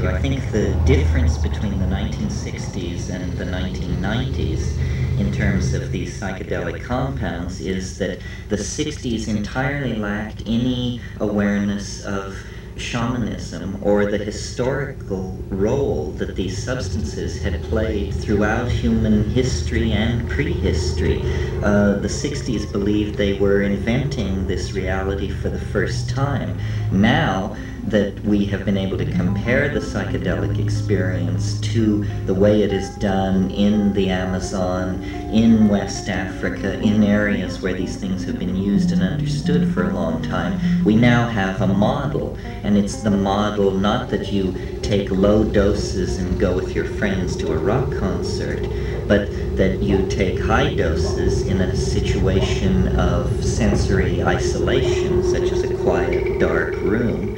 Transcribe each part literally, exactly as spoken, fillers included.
you. I think the difference between the nineteen sixties and the nineteen nineties in terms of these psychedelic compounds is that the sixties entirely lacked any awareness of shamanism or the historical role that these substances had played throughout human history and prehistory. Uh, the sixties believed they were inventing this reality for the first time. Now that we have been able to compare the psychedelic experience to the way it is done in the Amazon, in West Africa, in areas where these things have been used and understood for a long time, we now have a model. And it's the model not that you take low doses and go with your friends to a rock concert, but that you take high doses in a situation of sensory isolation, such as a quiet, dark room,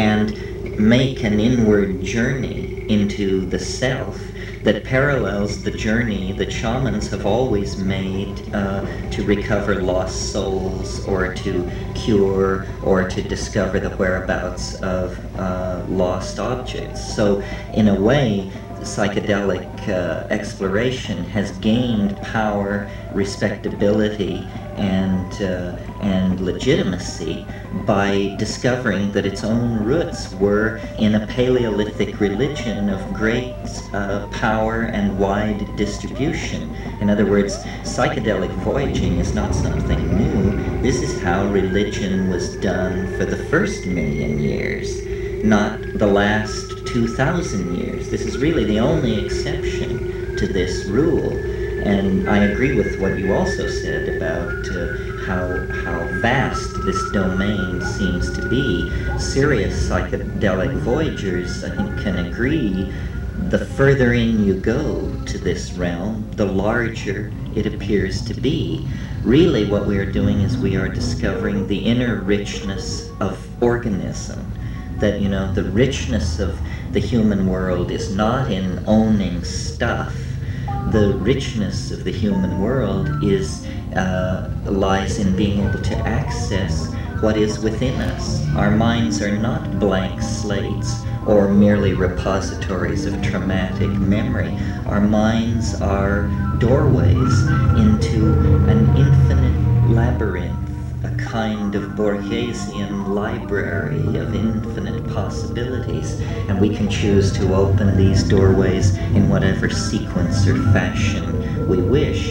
and make an inward journey into the self that parallels the journey that shamans have always made uh, to recover lost souls, or to cure, or to discover the whereabouts of uh, lost objects. So in a way, psychedelic uh, exploration has gained power, respectability, and uh, and legitimacy by discovering that its own roots were in a Paleolithic religion of great uh, power and wide distribution. In other words, psychedelic voyaging is not something new. This is how religion was done for the first million years, not the last two thousand years. This is really the only exception to this rule. And I agree with what you also said about uh, how, how vast this domain seems to be. Serious psychedelic voyagers, I think, can agree the further in you go to this realm, the larger it appears to be. Really what we are doing is we are discovering the inner richness of organism. That, you know, the richness of the human world is not in owning stuff. The richness of the human world is uh, lies in being able to access what is within us. Our minds are not blank slates or merely repositories of traumatic memory. Our minds are doorways into an infinite labyrinth, a kind of Borgesian library of infinite possibilities, and we can choose to open these doorways in whatever sequence or fashion we wish.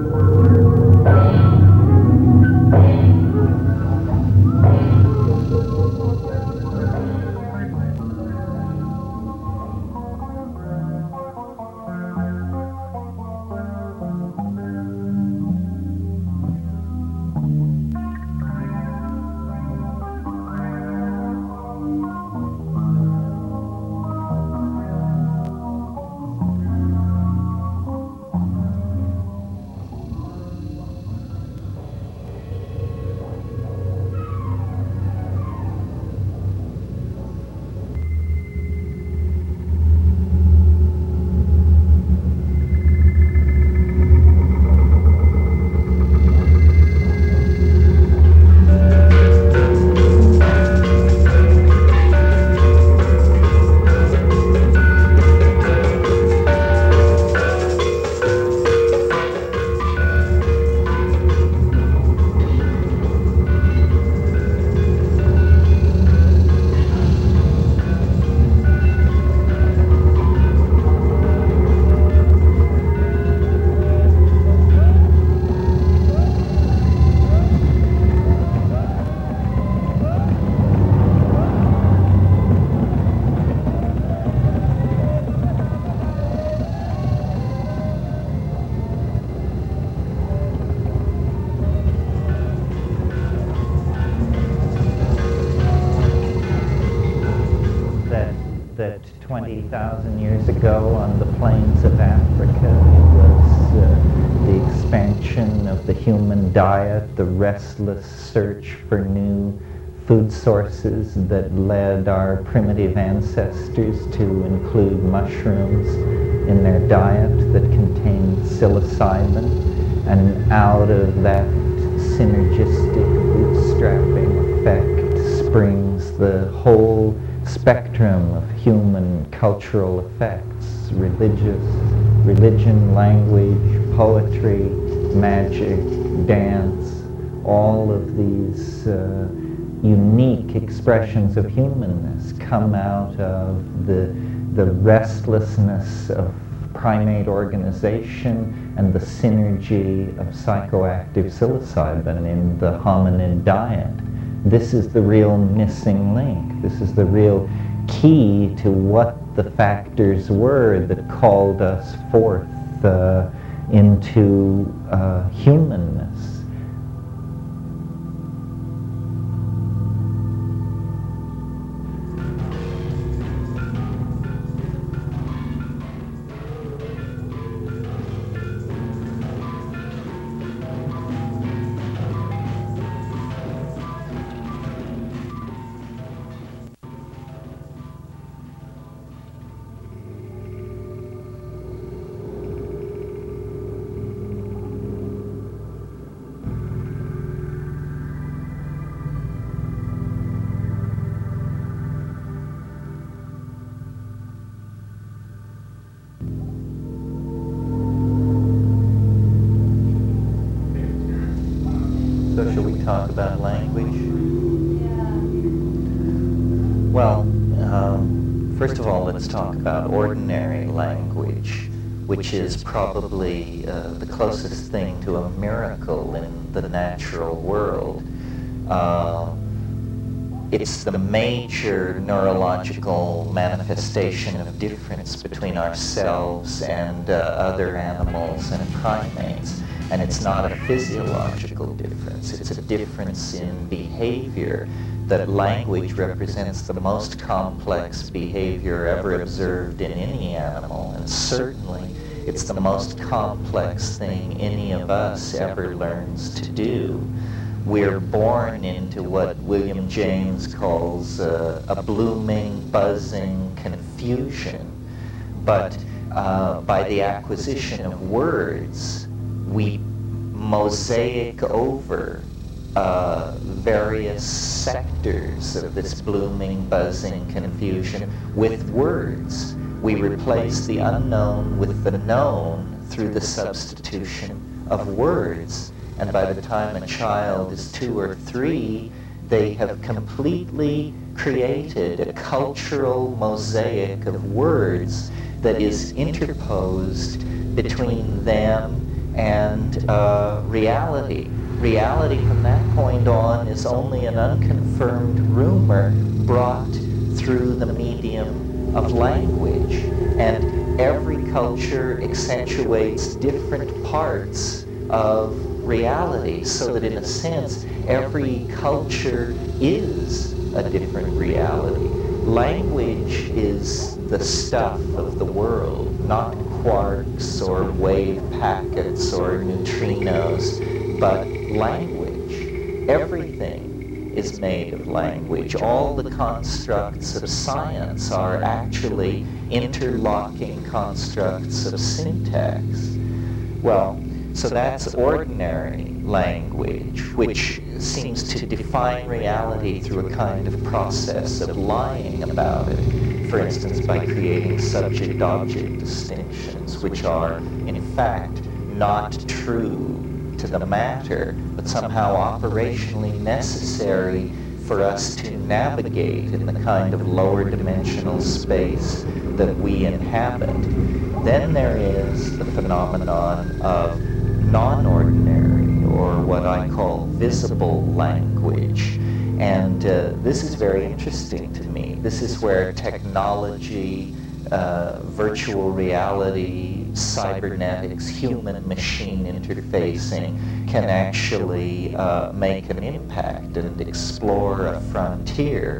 twenty thousand years ago on the plains of Africa. It was uh, the expansion of the human diet, the restless search for new food sources that led our primitive ancestors to include mushrooms in their diet that contained psilocybin, and out of that synergistic bootstrapping effect springs the whole spectrum of human cultural effects: religious, religion, language, poetry, magic, dance, all of these uh, unique expressions of humanness come out of the, the restlessness of primate organization and the synergy of psychoactive psilocybin in the hominid diet. This is the real missing link. This is the real key to what the factors were that called us forth uh, into uh, humanness. So shall we talk about language? Yeah. Well, um, first of all, let's talk about ordinary language, which is probably uh, the closest thing to a miracle in the natural world. Uh, it's the major neurological manifestation of difference between ourselves and uh, other animals and primates. And it's not a physiological difference, it's a difference in behavior. That language represents the most complex behavior ever observed in any animal, and certainly it's the most complex thing any of us ever learns to do. We're born into what William James calls uh, a blooming, buzzing confusion, but uh, by the acquisition of words, we mosaic over uh, various sectors of this blooming, buzzing confusion with words. We replace the unknown with the known through the substitution of words. And by the time a child is two or three, they have completely created a cultural mosaic of words that is interposed between them and uh, reality. Reality from that point on is only an unconfirmed rumor brought through the medium of language. And every culture accentuates different parts of reality, so that in a sense, every culture is a different reality. Language is the stuff of the world, not quarks or wave packets or neutrinos, but language. Everything is made of language. All the constructs of science are actually interlocking constructs of syntax. Well, so that's ordinary language, which seems to define reality through a kind of process of lying about it. For instance, by creating subject-object distinctions, which are, in fact, not true to the matter, but somehow operationally necessary for us to navigate in the kind of lower dimensional space that we inhabit. Then there is the phenomenon of non-ordinary, or what I call visible language. And uh, this is very interesting to me. This is where technology, uh, virtual reality, cybernetics, human-machine interfacing can actually uh, make an impact and explore a frontier.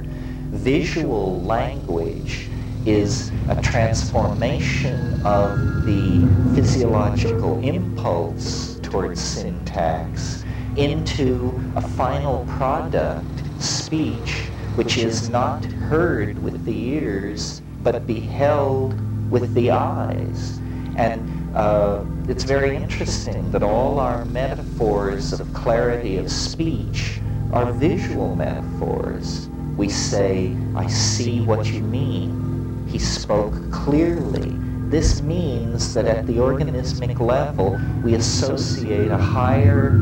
Visual language is a transformation of the physiological impulse towards syntax into a final product, speech, which is not heard with the ears, but beheld with the eyes. And uh, it's very interesting that all our metaphors of clarity of speech are visual metaphors. We say, I see what you mean. He spoke clearly. This means that at the organismic level, we associate a higher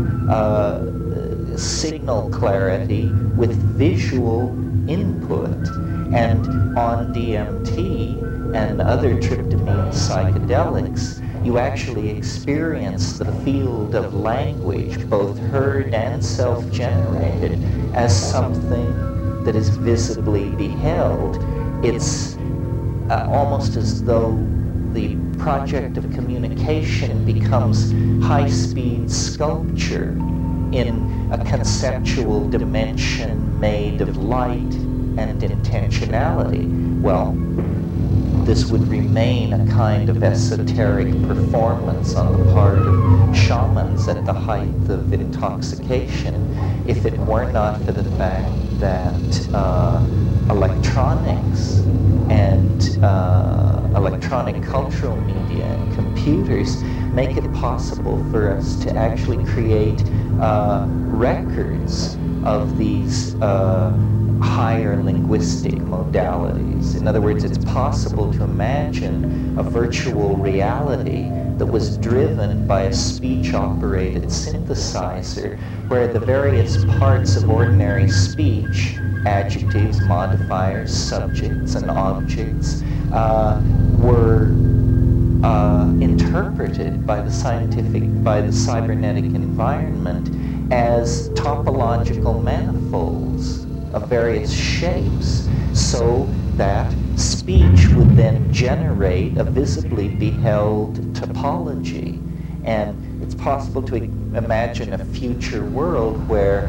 uh, signal clarity with visual input. And on D M T and other tryptamine psychedelics, you actually experience the field of language, both heard and self-generated, as something that is visibly beheld. It's uh, almost as though the project of communication becomes high-speed sculpture in a conceptual dimension made of light and intentionality. Well, this would remain a kind of esoteric performance on the part of shamans at the height of intoxication if it were not for the fact that uh, electronics and uh, electronic cultural media and computers make it possible for us to actually create uh, records of these uh, higher linguistic modalities. In other words, it's possible to imagine a virtual reality that was driven by a speech-operated synthesizer where the various parts of ordinary speech, adjectives, modifiers, subjects, and objects, uh, were uh, interpreted by the scientific, by the cybernetic environment as topological manifolds of various shapes, so that speech would then generate a visibly beheld topology. And it's possible to imagine a future world where,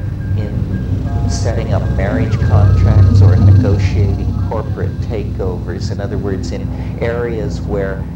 in setting up marriage contracts or negotiating corporate takeovers, in other words, in areas where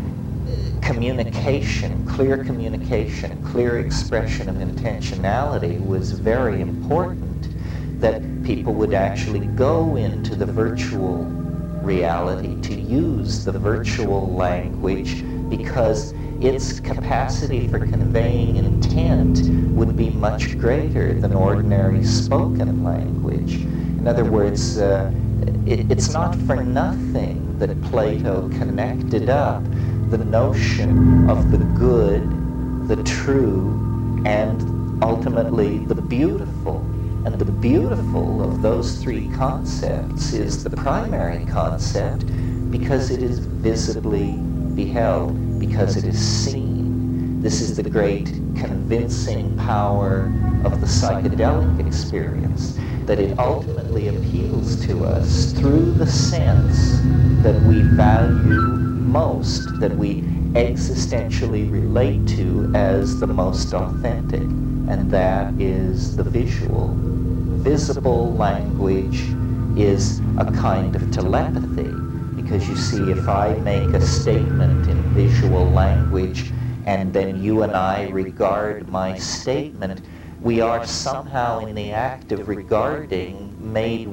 communication, clear communication, clear expression of intentionality was very important, that people would actually go into the virtual reality to use the virtual language because its capacity for conveying intent would be much greater than ordinary spoken language. In other words, uh, it, it's not for nothing that Plato connected up the notion of the good, the true, and ultimately the beautiful. And the beautiful of those three concepts is the primary concept because it is visibly beheld, because it is seen. This is the great convincing power of the psychedelic experience, that it ultimately appeals to us through the sense that we value most, that we existentially relate to as the most authentic, and that is the visual. Visible language is a kind of telepathy, because you see, if I make a statement in visual language and then you and I regard my statement, we are somehow in the act of regarding made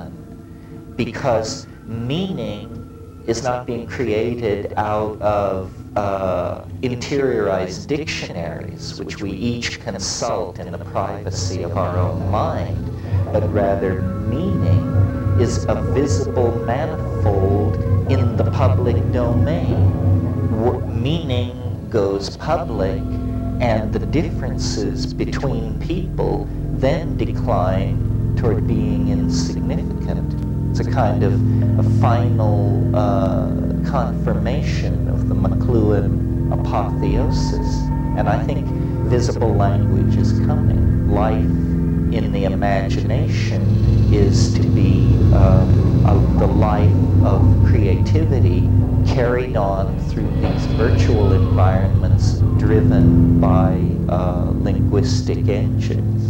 one, because meaning is not being created out of uh, interiorized dictionaries, which we each consult in the privacy of our own mind, but rather meaning is a visible manifold in the public domain. W- meaning goes public, and the differences between people then decline toward being insignificant. It's a kind of a final uh, confirmation of the McLuhan apotheosis. And I think visible language is coming. Life in the imagination is to be uh, a, the life of creativity carried on through these virtual environments driven by uh, linguistic engines.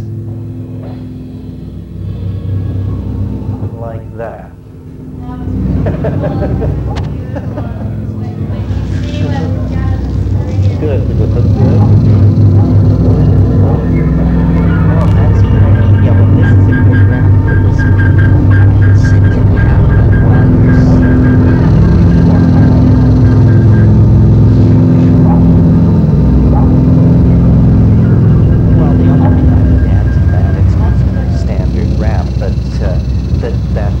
Like that. Good. Did it look good? Oh, that's great. Yeah, well, this is a good wrap for this one. It's it can happen while you're well, the only thing I would add to that, it's not a standard wrap, but uh, that that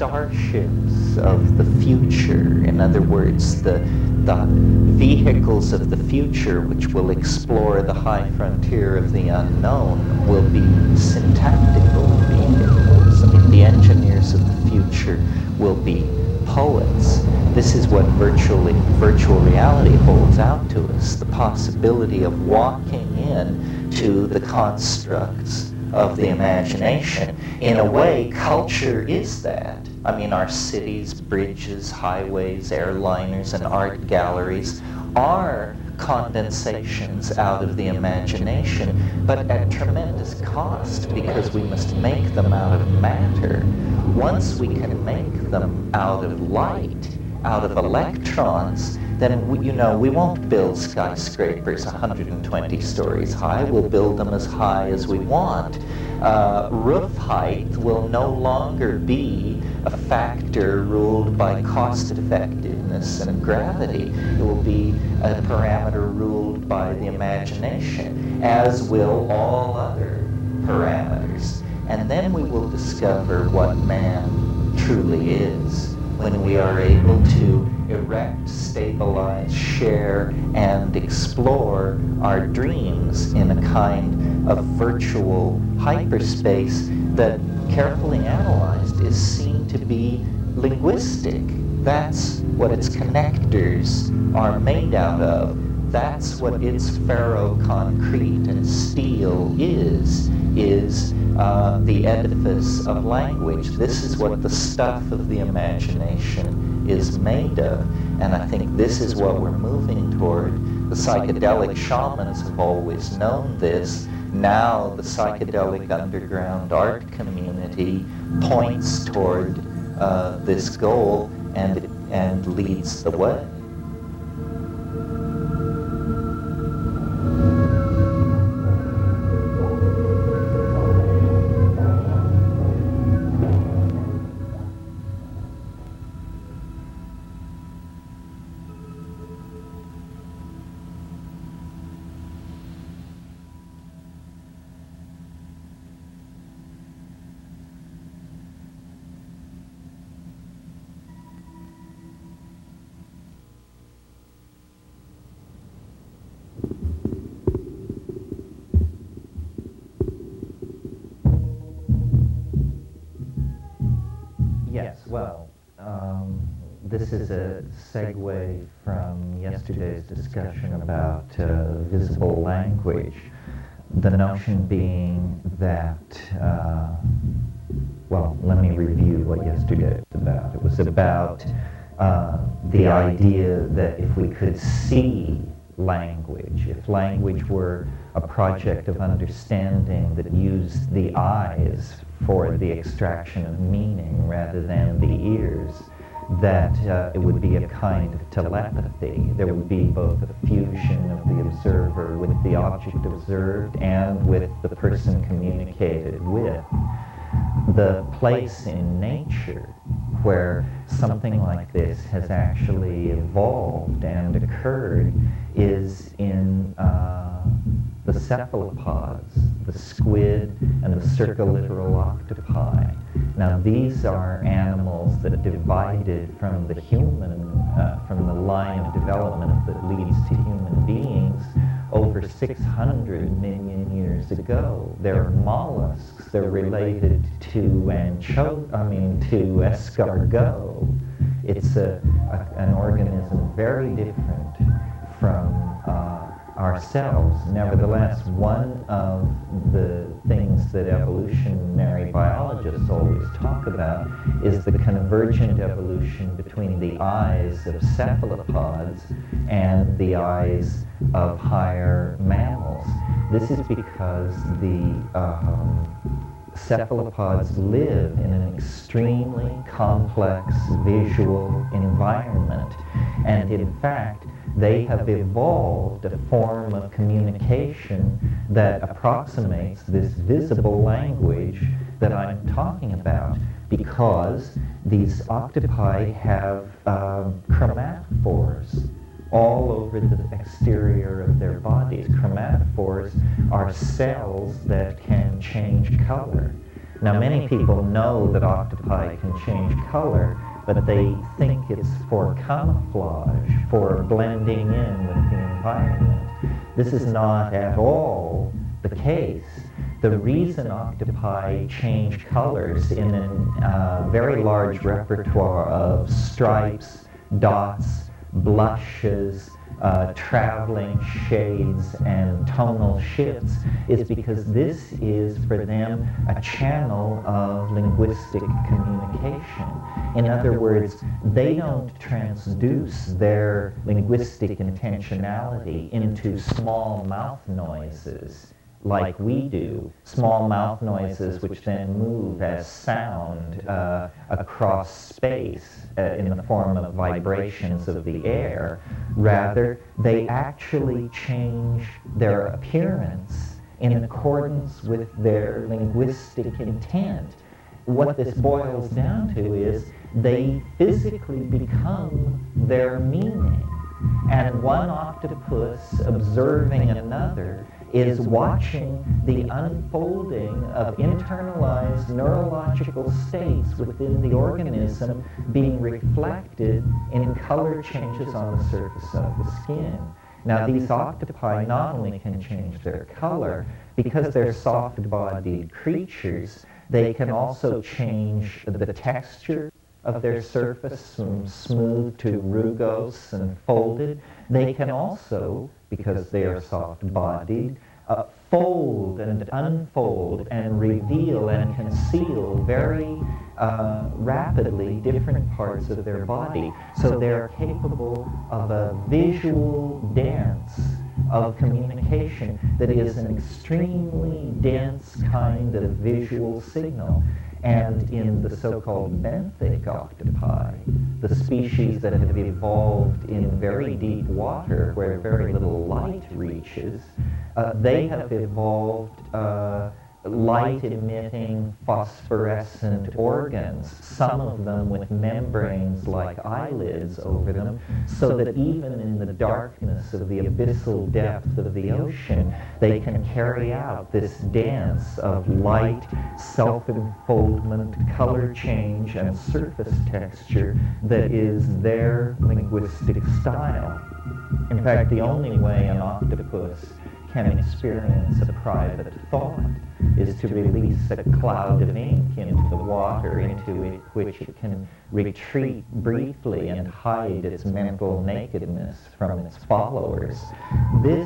starships of the future. In other words, the, the vehicles of the future which will explore the high frontier of the unknown will be syntactical vehicles. I mean, the engineers of the future will be poets. This is what virtually, virtual reality holds out to us, the possibility of walking in to the constructs of the imagination. In a way, culture is that. I mean, our cities, bridges, highways, airliners, and art galleries are condensations out of the imagination, but at tremendous cost because we must make them out of matter. Once we can make them out of light, out of electrons, then we, you know, we won't build skyscrapers one hundred twenty stories high. We'll build them as high as we want. Uh, roof height will no longer be a factor ruled by cost effectiveness and gravity. It will be a parameter ruled by the imagination, as will all other parameters. And then we will discover what man truly is when we are able to erect, stabilize, share, and explore our dreams in a kind of virtual hyperspace that, carefully analyzed, is seen to be linguistic. That's what its connectors are made out of. That's what its ferroconcrete and steel is, is uh, the edifice of language. This is what the stuff of the imagination is made of. And I think this is what we're moving toward. The psychedelic shamans have always known this. Now the psychedelic underground art community points toward uh, this goal and, and leads the way. Yes, well, um, this is a segue from yesterday's discussion about uh, visible language. The notion being that, uh, well, let me review what yesterday was about. It was about uh, the idea that if we could see language, if language were a project of understanding that used the eyes for the extraction of meaning rather than the ears, that uh, it would be a kind of telepathy. There would be both a fusion of the observer with the object observed and with the person communicated with. The place in nature where something like this has actually evolved and occurred is in uh, the cephalopods, the squid and the circulittoral octopi. Now these are animals that divided from the human, uh, from the line of development that leads to human beings over six hundred million years ago. They're mollusks. They're related to ancho, I mean to escargot. It's a, a, an organism very different from uh, ourselves. Nevertheless, one of the things that evolutionary biologists always talk about is the convergent evolution between the eyes of cephalopods and the eyes of higher mammals. This is because the um, cephalopods live in an extremely complex visual environment, and in fact they have evolved a form of communication that approximates this visible language that I'm talking about, because these octopi have um, chromatophores all over the exterior of their bodies. Chromatophores are cells that can change color. Now, many people know that octopi can change color, but they think it's for camouflage, for blending in with the environment. This is not at all the case. The reason octopi change colors in a uh, very large repertoire of stripes, dots, blushes, uh, traveling shades, and tonal shifts is because this is for them a channel of linguistic communication. In other words, they don't transduce their linguistic intentionality into small mouth noises like we do, small mouth noises which then move as sound uh, across space uh, in the form of vibrations of the air. Rather, they actually change their appearance in accordance with their linguistic intent. What this boils down to is they physically become their meaning. And one octopus observing another is watching the unfolding of internalized neurological states within the organism being reflected in color changes on the surface of the skin. Now, these octopi not only can change their color, because they're soft-bodied creatures, they can also change the texture of their surface from smooth to rugose and folded. They can also, because they are soft-bodied, uh, fold and unfold and reveal and conceal very uh, rapidly different parts of their body. So they're capable of a visual dance of communication that is an extremely dense kind of visual signal. And in the so-called benthic octopi, the species that have evolved in very deep water where very little light reaches, uh, they have evolved uh, light-emitting phosphorescent organs, some of them with membranes like eyelids over them, so that even in the darkness of the abyssal depth of the ocean, they can carry out this dance of light, self-enfoldment, color change, and surface texture that is their linguistic style. In fact, the only way an octopus can experience a private thought is to release a cloud of ink into the water into it, which it can retreat briefly and hide its mental nakedness from its followers. This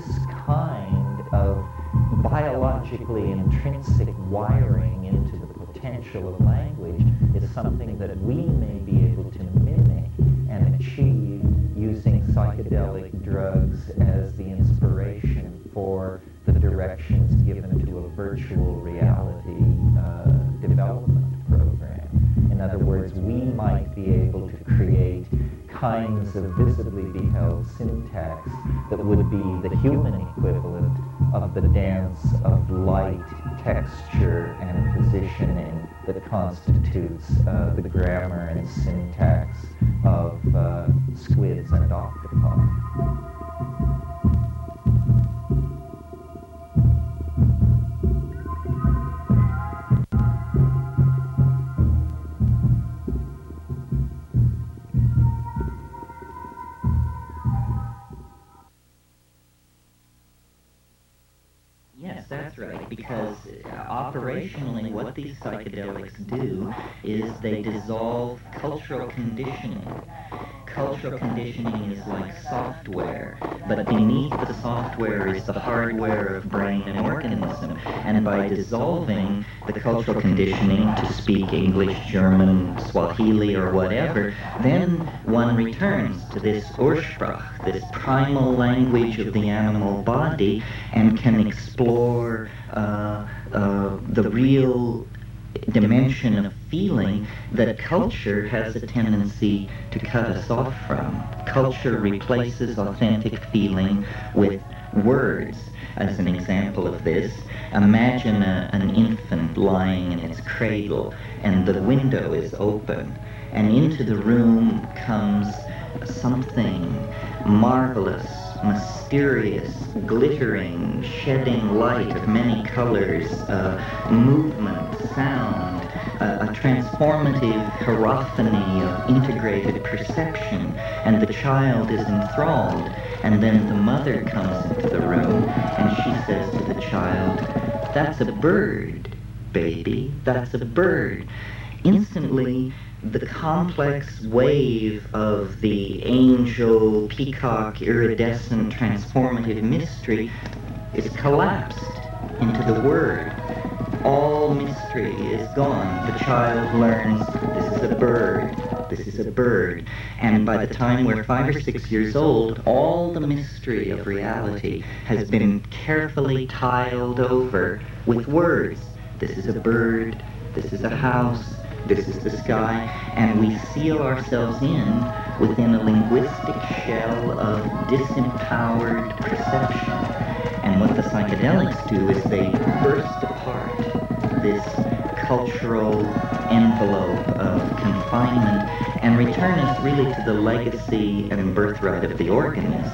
kind of biologically intrinsic wiring into the potential of language is something that we may be able to mimic and achieve using psychedelic drugs as the inspiration for the directions given to a virtual reality uh, development program. In other words, we might be able to create kinds of visibly beheld syntax that would be the human equivalent of the dance of light, texture, and positioning that constitutes uh, the grammar and syntax of uh, squids and octopi. That's right, because operationally what these psychedelics do is they dissolve cultural conditioning. Cultural conditioning is like software, but beneath the software is the hardware of brain and organism. And by dissolving the cultural conditioning to speak English, German, Swahili, or whatever, then one returns to this Ursprach, this primal language of the animal body, and can explore uh, uh, the real dimension of feeling that culture has a tendency to cut us off from. Culture replaces authentic feeling with words. As an example of this, imagine a, an infant lying in its cradle and the window is open, and into the room comes something marvelous, mysterious, glittering, shedding light of many colors, uh, movement, sound, uh, a transformative hierophany of integrated perception, and the child is enthralled, and then the mother comes into the room, and she says to the child, "That's a bird, baby, that's a bird." Instantly, the complex wave of the angel, peacock, iridescent, transformative mystery is collapsed into the word. All mystery is gone. The child learns, this is a bird, this is a bird. And by the time we're five or six years old, all the mystery of reality has been carefully tiled over with words. This is a bird, this is a house, this is the sky, and we seal ourselves in within a linguistic shell of disempowered perception. And what the psychedelics do is they burst apart this cultural envelope of confinement and return us really to the legacy and birthright of the organism.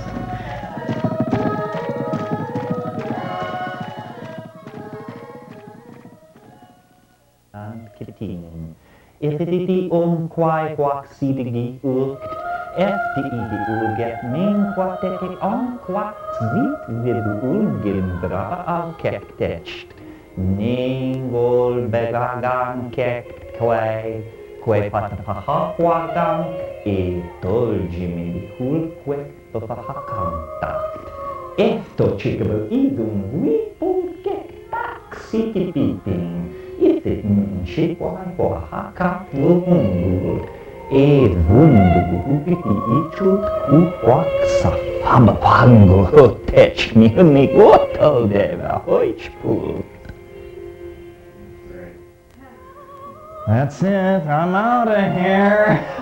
Ifiti um quai quack sidigi ukt, efti idi ulget min quateke on quack zvit vid ulgendra av kektecht. Ningol begagan kekt quai, quai patapaha quagan, e dolgi midi hulque papahakantat. Efto chikabel idum wipul kek tak siti piping. Ifit munchi quai quahaka lungur, e vundu upiti ichut uquaxa fabapango hotech muni goto deva hoichpul. That's it, I'm out of here.